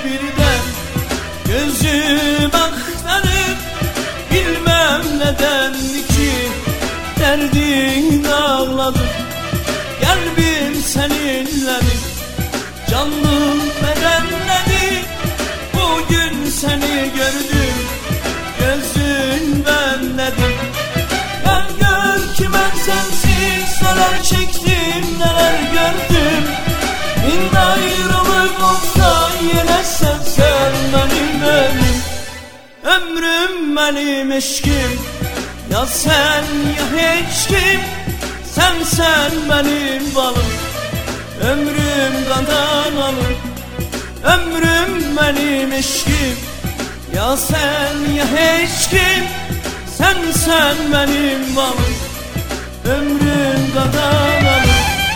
birden gözüm aktarır. Bilmem neden ki derdin ağladı. Gel bir seninledim, canım bedenledim. Bugün seni gördüm, gözün benledim. Gel gör ki ben sensiz neler çektim, neler gördüm. Bin ayrılık olsa yine sen benim ömrüm. Ömrüm benim eşkim, ya sen ya hiç kim. Sen benim balım, ömrüm kandan alır. Ömrüm benim eşkim, ya sen ya hiç kim. Sen benim balım, ömrüm kandan alır.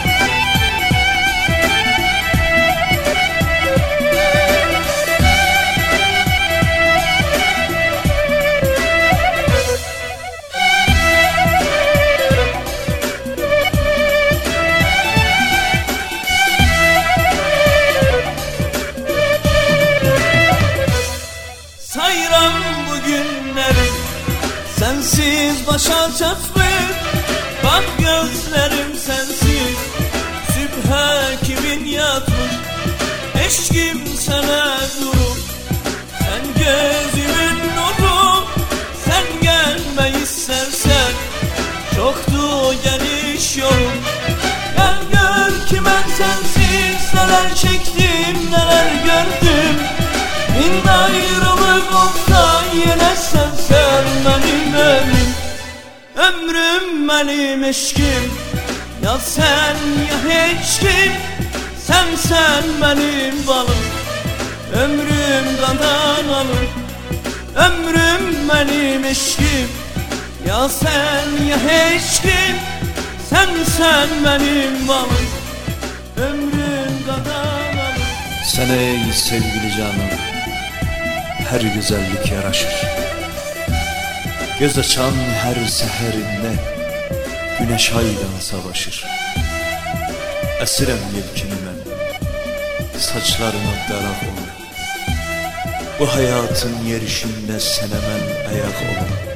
Sayram bu günleri sensiz başa çatmıyor. Bak gözlerim sensiz sübhe kimin yatmış. Eşkim sana durur, sen gözümün nuru. Sen gelme istersen çoktu geniş yolum. Gel gör ki ben sensiz neler çektim, neler gördüm. Bin ayrılık olsa yine sen benim ömrüm. Ömrüm benim eşkim, ya sen ya hiç kim. Sen benim balım, ömrüm kandan alır. Ömrüm benim eşkim, ya sen ya hiç kim. Sen benim balım, ömrüm kandan alır. Sana ey sevgili canım, her güzellik yaraşır. Göz açan her seherinde güneş aydan savaşır. Esirem yelkini mən, saçlarına daraq olur. Bu hayatın yerişinde sənə mən ayaq olur.